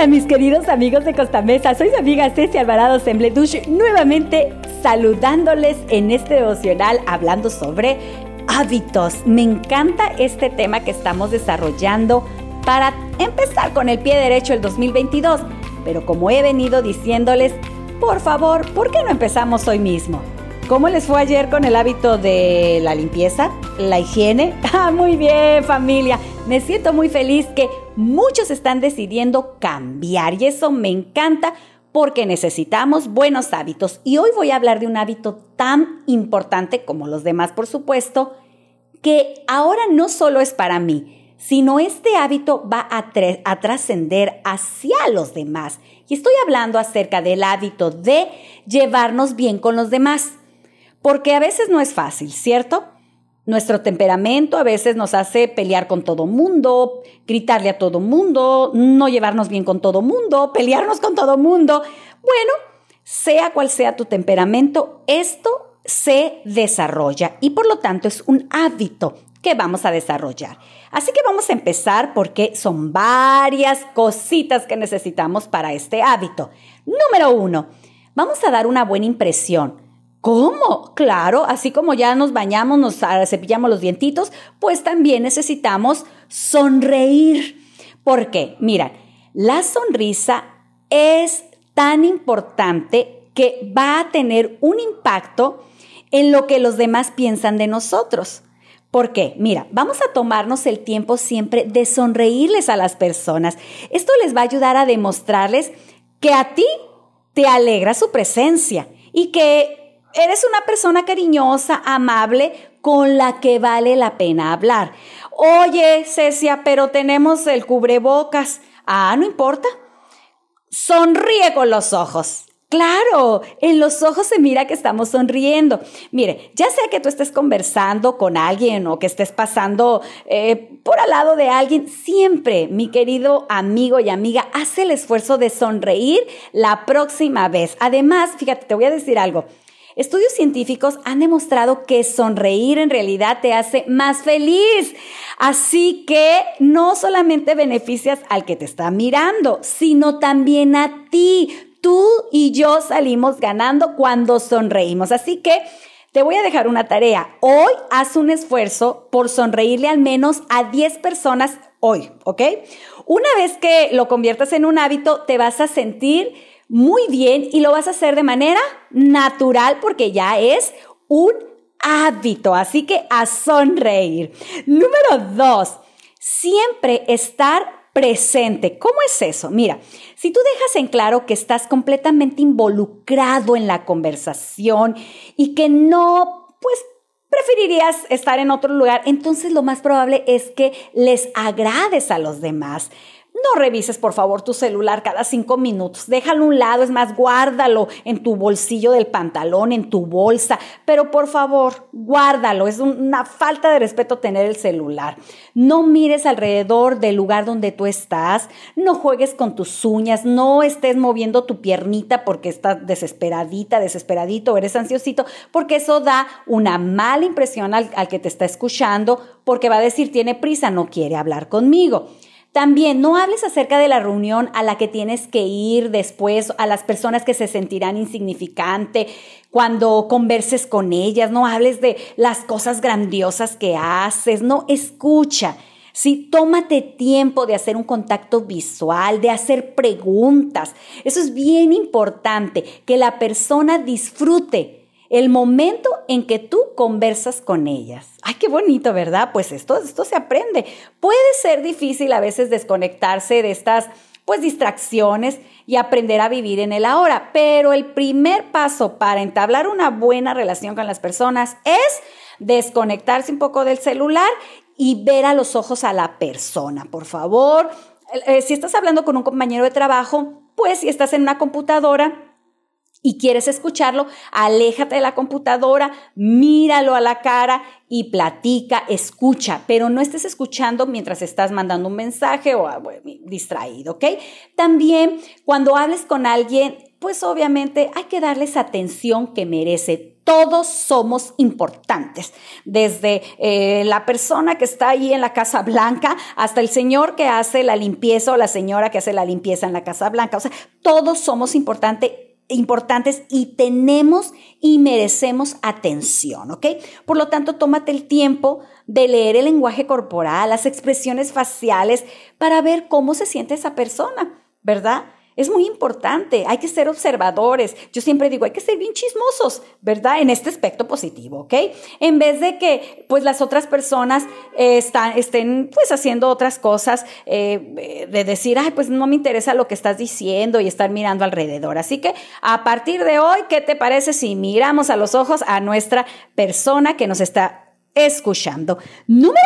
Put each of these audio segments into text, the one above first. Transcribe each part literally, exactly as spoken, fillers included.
Hola mis queridos amigos de Costa Mesa, soy su amiga Ceci Alvarado Sembledush, nuevamente saludándoles en este devocional hablando sobre hábitos. Me encanta este tema que estamos desarrollando para empezar con el pie derecho el dos mil veintidós, pero como he venido diciéndoles, por favor, ¿por qué no empezamos hoy mismo? ¿Cómo les fue ayer con el hábito de la limpieza, la higiene? Ah, muy bien, familia. Me siento muy feliz que muchos están decidiendo cambiar y eso me encanta porque necesitamos buenos hábitos. Y hoy voy a hablar de un hábito tan importante como los demás, por supuesto, que ahora no solo es para mí, sino este hábito va a, tra- a trascender hacia los demás. Y estoy hablando acerca del hábito de llevarnos bien con los demás. Porque a veces no es fácil, ¿cierto? Nuestro temperamento a veces nos hace pelear con todo mundo, gritarle a todo mundo, no llevarnos bien con todo mundo, pelearnos con todo mundo. Bueno, sea cual sea tu temperamento, esto se desarrolla y por lo tanto es un hábito que vamos a desarrollar. Así que vamos a empezar porque son varias cositas que necesitamos para este hábito. Número uno, vamos a dar una buena impresión. ¿Cómo? Claro, así como ya nos bañamos, nos cepillamos los dientitos, pues también necesitamos sonreír. ¿Por qué? Mira, la sonrisa es tan importante que va a tener un impacto en lo que los demás piensan de nosotros. ¿Por qué? Mira, vamos a tomarnos el tiempo siempre de sonreírles a las personas. Esto les va a ayudar a demostrarles que a ti te alegra su presencia y que eres una persona cariñosa, amable, con la que vale la pena hablar. Oye, Cecia, pero tenemos el cubrebocas. Ah, no importa. Sonríe con los ojos. Claro, en los ojos se mira que estamos sonriendo. Mire, ya sea que tú estés conversando con alguien o que estés pasando eh, por al lado de alguien, siempre, mi querido amigo y amiga, haz el esfuerzo de sonreír la próxima vez. Además, fíjate, te voy a decir algo. Estudios científicos han demostrado que sonreír en realidad te hace más feliz. Así que no solamente beneficias al que te está mirando, sino también a ti. Tú y yo salimos ganando cuando sonreímos. Así que te voy a dejar una tarea. Hoy haz un esfuerzo por sonreírle al menos a diez personas hoy, ¿ok? Una vez que lo conviertas en un hábito, te vas a sentir muy bien y lo vas a hacer de manera natural porque ya es un hábito, así que a sonreír. Número dos, siempre estar presente. ¿Cómo es eso? Mira, si tú dejas en claro que estás completamente involucrado en la conversación y que no, pues, preferirías estar en otro lugar, entonces lo más probable es que les agrades a los demás. No revises, por favor, tu celular cada cinco minutos. Déjalo a un lado, es más, guárdalo en tu bolsillo del pantalón, en tu bolsa. Pero, por favor, guárdalo. Es una falta de respeto tener el celular. No mires alrededor del lugar donde tú estás. No juegues con tus uñas. No estés moviendo tu piernita porque estás desesperadita, desesperadito, o eres ansiosito, porque eso da una mala impresión al, al que te está escuchando, porque va a decir, tiene prisa, no quiere hablar conmigo. También no hables acerca de la reunión a la que tienes que ir después, a las personas que se sentirán insignificantes cuando converses con ellas. No hables de las cosas grandiosas que haces. No, escucha. Sí, tómate tiempo de hacer un contacto visual, de hacer preguntas. Eso es bien importante, que la persona disfrute el momento en que tú conversas con ellas. ¡Ay, qué bonito!, ¿verdad? Pues esto, esto se aprende. Puede ser difícil a veces desconectarse de estas, pues, distracciones y aprender a vivir en el ahora, pero el primer paso para entablar una buena relación con las personas es desconectarse un poco del celular y ver a los ojos a la persona. Por favor, eh, si estás hablando con un compañero de trabajo, pues si estás en una computadora y quieres escucharlo, aléjate de la computadora, míralo a la cara y platica, escucha, pero no estés escuchando mientras estás mandando un mensaje o bueno, distraído, ¿ok? También, cuando hables con alguien, pues obviamente hay que darles atención que merece. Todos somos importantes, desde eh, la persona que está ahí en la Casa Blanca hasta el señor que hace la limpieza o la señora que hace la limpieza en la Casa Blanca. O sea, todos somos importantes. importantes y tenemos y merecemos atención, ¿ok? Por lo tanto, tómate el tiempo de leer el lenguaje corporal, las expresiones faciales, para ver cómo se siente esa persona, ¿verdad? Es muy importante, hay que ser observadores. Yo siempre digo, hay que ser bien chismosos, ¿verdad? En este aspecto positivo, ¿ok? En vez de que, pues, las otras personas eh, están, estén, pues, haciendo otras cosas, eh, de decir, ay, pues, no me interesa lo que estás diciendo y estar mirando alrededor. Así que, a partir de hoy, ¿qué te parece si miramos a los ojos a nuestra persona que nos está escuchando? Número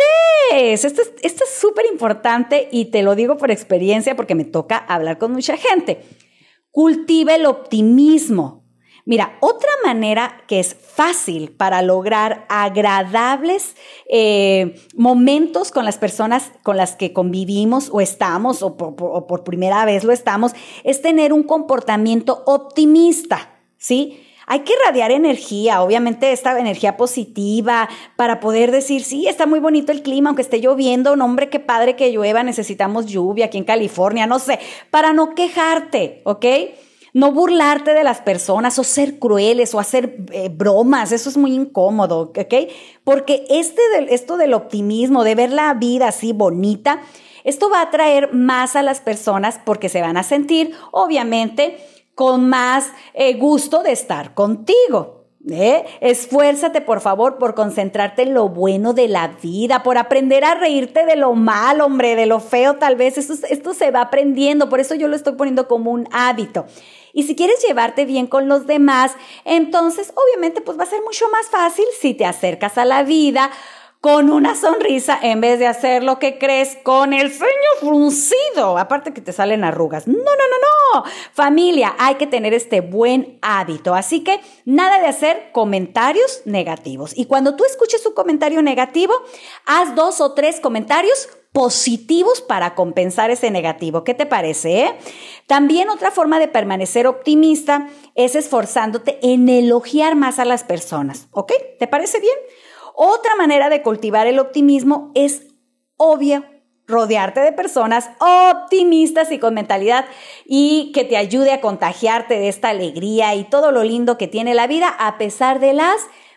tres. Esto es, esto es súper importante y te lo digo por experiencia porque me toca hablar con mucha gente. Cultiva el optimismo. Mira, otra manera que es fácil para lograr agradables eh, momentos con las personas con las que convivimos o estamos o por, por, o por primera vez lo estamos es tener un comportamiento optimista, ¿sí? Hay que irradiar energía, obviamente esta energía positiva para poder decir, sí, está muy bonito el clima, aunque esté lloviendo, no hombre, qué padre que llueva, necesitamos lluvia aquí en California, no sé, para no quejarte, ¿ok? No burlarte de las personas o ser crueles o hacer eh, bromas, eso es muy incómodo, ¿ok? Porque este del, esto del optimismo, de ver la vida así bonita, esto va a atraer más a las personas porque se van a sentir, obviamente, con más eh, gusto de estar contigo. ¿eh? Esfuérzate, por favor, por concentrarte en lo bueno de la vida, por aprender a reírte de lo mal, hombre, de lo feo tal vez. Esto, esto se va aprendiendo, por eso yo lo estoy poniendo como un hábito. Y si quieres llevarte bien con los demás, entonces obviamente pues va a ser mucho más fácil si te acercas a la vida con una sonrisa en vez de hacer lo que crees con el ceño fruncido. Aparte que te salen arrugas. No, no, no, no. Familia, hay que tener este buen hábito. Así que nada de hacer comentarios negativos. Y cuando tú escuches un comentario negativo, haz dos o tres comentarios positivos para compensar ese negativo. ¿Qué te parece? Eh? También otra forma de permanecer optimista es esforzándote en elogiar más a las personas. ¿Ok? ¿Te parece bien? Otra manera de cultivar el optimismo es, obvio, rodearte de personas optimistas y con mentalidad y que te ayude a contagiarte de esta alegría y todo lo lindo que tiene la vida a pesar de las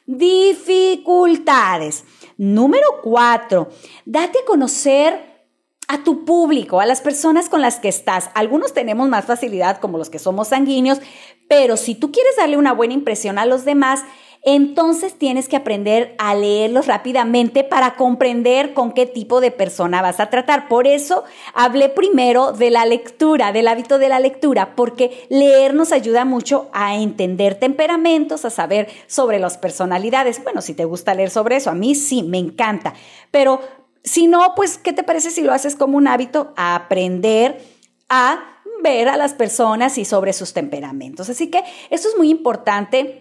dificultades. Número cuatro, date a conocer a tu público, a las personas con las que estás. Algunos tenemos más facilidad como los que somos sanguíneos, pero si tú quieres darle una buena impresión a los demás, entonces tienes que aprender a leerlos rápidamente para comprender con qué tipo de persona vas a tratar. Por eso hablé primero de la lectura, del hábito de la lectura, porque leer nos ayuda mucho a entender temperamentos, a saber sobre las personalidades. Bueno, si te gusta leer sobre eso, a mí sí, me encanta. Pero si no, pues, ¿qué te parece si lo haces como un hábito? A aprender a ver a las personas y sobre sus temperamentos. Así que eso es muy importante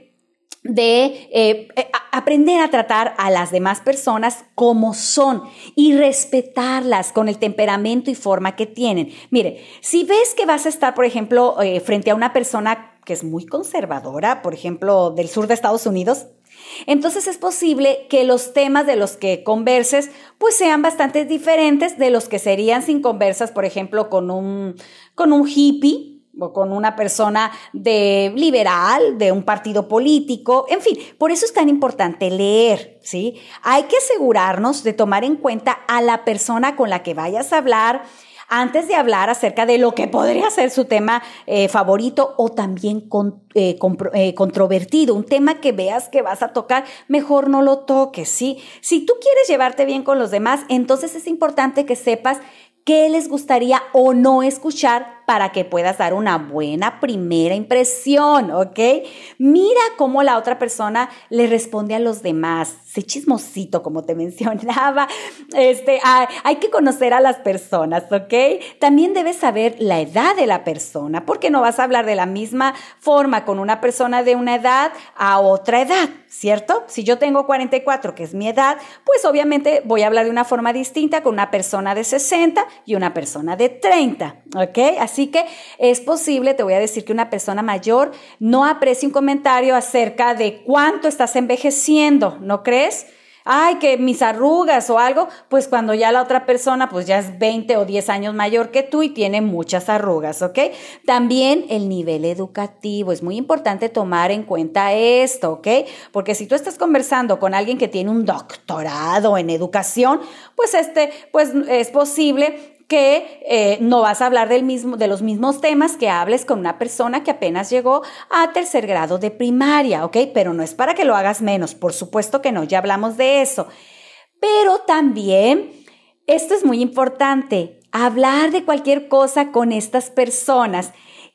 de eh, aprender a tratar a las demás personas como son y respetarlas con el temperamento y forma que tienen. Mire, si ves que vas a estar, por ejemplo, eh, frente a una persona que es muy conservadora, por ejemplo, del sur de Estados Unidos, entonces es posible que los temas de los que converses pues sean bastante diferentes de los que serían sin conversas, por ejemplo, con un, con un hippie, o con una persona de liberal, de un partido político, en fin, por eso es tan importante leer, ¿sí? Hay que asegurarnos de tomar en cuenta a la persona con la que vayas a hablar antes de hablar acerca de lo que podría ser su tema eh, favorito o también con, eh, compro, eh, controvertido, un tema que veas que vas a tocar, mejor no lo toques, ¿sí? Si tú quieres llevarte bien con los demás, entonces es importante que sepas qué les gustaría o no escuchar para que puedas dar una buena primera impresión, ¿ok? Mira cómo la otra persona le responde a los demás. Sé chismosito, como te mencionaba. Este, hay, hay que conocer a las personas, ¿ok? También debes saber la edad de la persona, porque no vas a hablar de la misma forma con una persona de una edad a otra edad, ¿cierto? Si yo tengo cuarenta y cuatro, que es mi edad, pues obviamente voy a hablar de una forma distinta con una persona de sesenta y una persona de treinta, ¿ok? Así Así que es posible, te voy a decir que una persona mayor no aprecie un comentario acerca de cuánto estás envejeciendo, ¿no crees? Ay, que mis arrugas o algo, pues cuando ya la otra persona pues ya es veinte o diez años mayor que tú y tiene muchas arrugas, ¿ok? También el nivel educativo, es muy importante tomar en cuenta esto, ¿ok? Porque si tú estás conversando con alguien que tiene un doctorado en educación, pues este, pues es posible que eh, no vas a hablar del mismo, de los mismos temas que hables con una persona que apenas llegó a tercer grado de primaria, ¿ok? Pero no es para que lo hagas menos, por supuesto que no, ya hablamos de eso. Pero también, esto es muy importante, hablar de cualquier cosa con estas personas.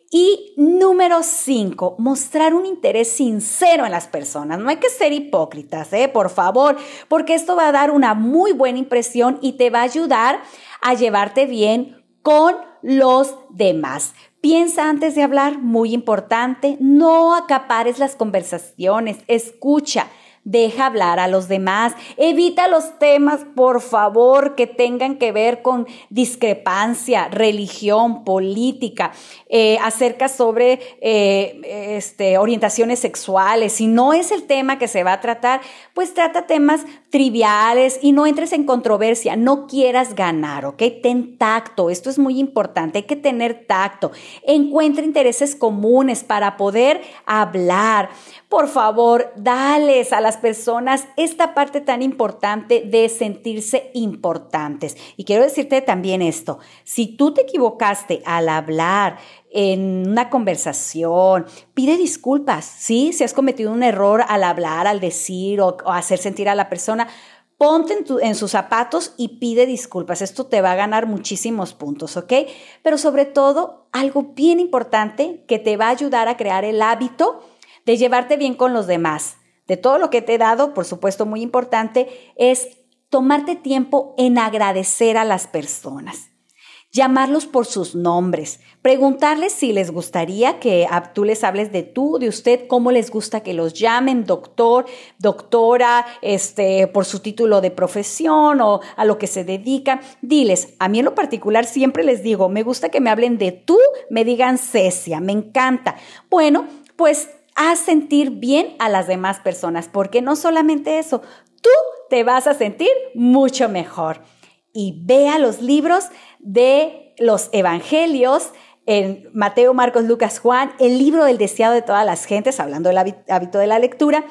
Y número cinco, mostrar un interés sincero en las personas. No hay que ser hipócritas, ¿eh? Por favor, porque esto va a dar una muy buena impresión y te va a ayudar a llevarte bien con los demás. Piensa antes de hablar, muy importante, no acapares las conversaciones, escucha. Deja hablar a los demás. Evita los temas, por favor, que tengan que ver con discrepancia, religión, política, eh, acerca sobre eh, este, orientaciones sexuales. Si no es el tema que se va a tratar, pues trata temas triviales y no entres en controversia. No quieras ganar, ¿ok? Ten tacto. Esto es muy importante. Hay que tener tacto. Encuentra intereses comunes para poder hablar. Por favor, dales a las personas esta parte tan importante de sentirse importantes. Y quiero decirte también esto, si tú te equivocaste al hablar en una conversación, pide disculpas, ¿sí? Si has cometido un error al hablar, al decir o, o hacer sentir a la persona, ponte en, tu, en sus zapatos y pide disculpas. Esto te va a ganar muchísimos puntos, ¿ok? Pero sobre todo, algo bien importante que te va a ayudar a crear el hábito de llevarte bien con los demás. De todo lo que te he dado, por supuesto, muy importante, es tomarte tiempo en agradecer a las personas. Llamarlos por sus nombres, preguntarles si les gustaría que tú les hables de tú, de usted, cómo les gusta que los llamen, doctor, doctora, este, por su título de profesión o a lo que se dedican. Diles, a mí en lo particular siempre les digo, me gusta que me hablen de tú, me digan Cecia, me encanta. Bueno, pues haz sentir bien a las demás personas, porque no solamente eso, tú te vas a sentir mucho mejor. Y vea los libros de los evangelios, en Mateo, Marcos, Lucas, Juan, el libro del deseado de todas las gentes, hablando del hábito de la lectura,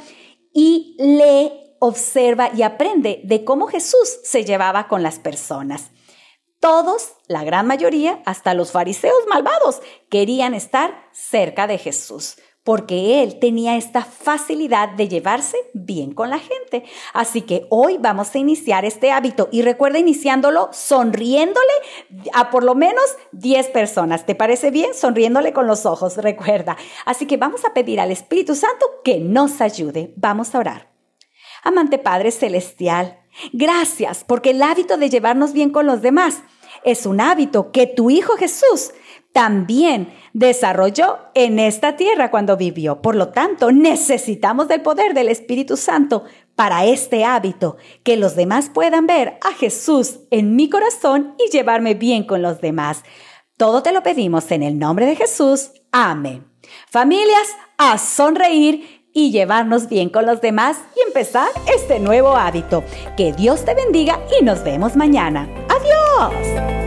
y lee, observa y aprende de cómo Jesús se llevaba con las personas. Todos, la gran mayoría, hasta los fariseos malvados, querían estar cerca de Jesús, porque él tenía esta facilidad de llevarse bien con la gente. Así que hoy vamos a iniciar este hábito y recuerda iniciándolo sonriéndole a por lo menos diez personas. ¿Te parece bien? Sonriéndole con los ojos, recuerda. Así que vamos a pedir al Espíritu Santo que nos ayude. Vamos a orar. Amante Padre Celestial, gracias porque el hábito de llevarnos bien con los demás es un hábito que tu Hijo Jesús también desarrolló en esta tierra cuando vivió. Por lo tanto, necesitamos del poder del Espíritu Santo para este hábito, que los demás puedan ver a Jesús en mi corazón y llevarme bien con los demás. Todo te lo pedimos en el nombre de Jesús. Amén. Familias, a sonreír y llevarnos bien con los demás y empezar este nuevo hábito. Que Dios te bendiga y nos vemos mañana. ¡Adiós!